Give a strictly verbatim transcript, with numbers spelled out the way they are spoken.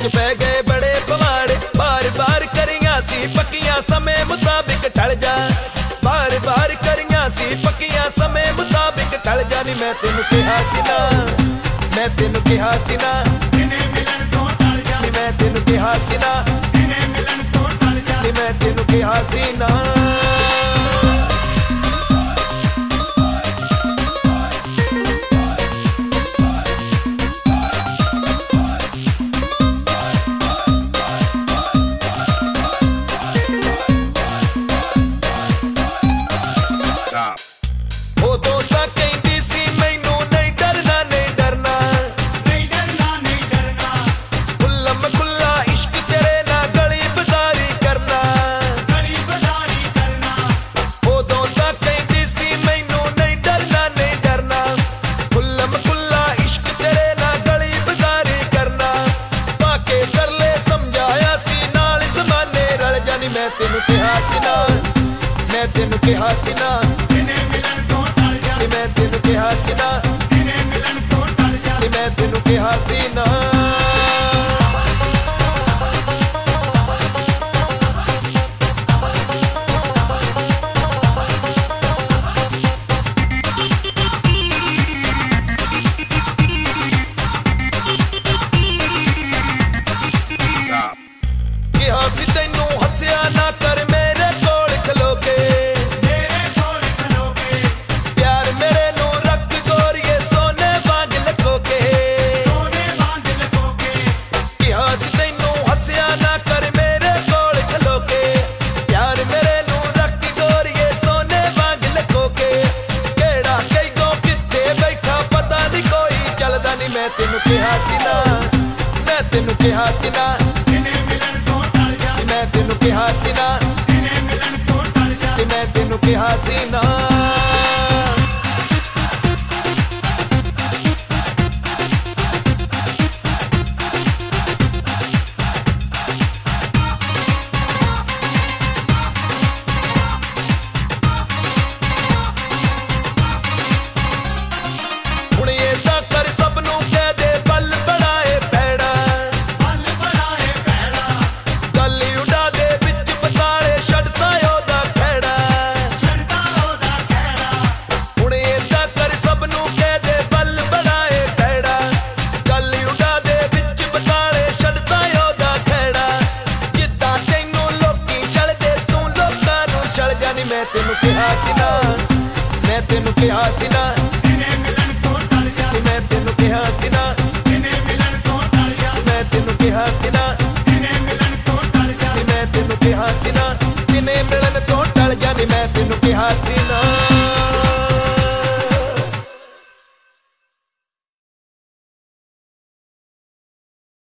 च पै गए बड़े पवाड़े, बार बार करियां सी पक्कियां समय मुताबिक टल जा, बार बार करियां सी पक्कियां समय मुताबिक टल जा। नी मैं तेनू कहा सी ना, मैं तेनू कहा सी ना, नी मैं तेनू कहा सी ना, नी मैं तेनू कहा सी ना। उदों तां कहंदी सी मैनू नहीं डरना नहीं डरना, नहीं डरना नहीं डरना, खुल्लम खुल्ला इश्क तेरे ना गली बाजारी करना, गली बाजारी करना। उदों तां कहंदी सी मैनू नहीं डरना नहीं डरना, खुल्लम खुल्ला इश्क तेरे ना गली बाजारी करना। पाके तरले समझाया सी नाल जमाने रल जानी। मैं तेनू कहा सी ना, मैं तेनू कहा सी ना, मैं तेनू कहा सी ना, मैं तेनू कहा सी ना। कहा सी तैनू हसिया ना कर मेरे कोल खलो के, मेरे कोल खलो के, प्यार मेरे नू रख गोरिए सोने वांग लखो के, सोने वांग लखो के। कहा सी तैनू हसिया ना कर मेरे कोल खलो के, प्यार मेरे नू रख गोरिए सोने वांग लखो के। केड़ा कईगो कित्थे बैठा पता नहीं कोई चलदा नी। मैं तेनू कहा सी ना, मैं तेनू कहा सी ना, मैं तेनू कहा सी ना, मैं तेनू कहा सी ना। हुण ये तां कर सबनू कह दे बल बढ़ाए पैड़ा, बल बढ़ाए पैड़ा, गल उड़ा दे विच पताले छड्डदा ओदा खैड़ा, छड्डदा ओदा खैड़ा। हुण ये तां कर सबनू कह दे बल बढ़ाए पैड़ा, गल उड़ा दे विच पताले छड्डदा ओदा खैड़ा। जिद्दां तैनू लोकी चलदे तूं लोकां नूं चल जानी। मैं तेनू कहा सी ना, मैं तेनू कहा सी ना, मैं तेनू कहा सी ना, मैं तेनू कहा सी ना।